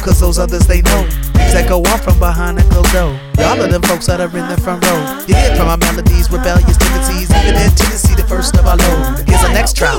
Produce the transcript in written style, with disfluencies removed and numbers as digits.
cause those others they know things that go on from behind a closed door. Y'all are them folks that are in the front row. You hear from our melodies, rebellious tendencies, even their tendency the first of our load. Here's the next trial.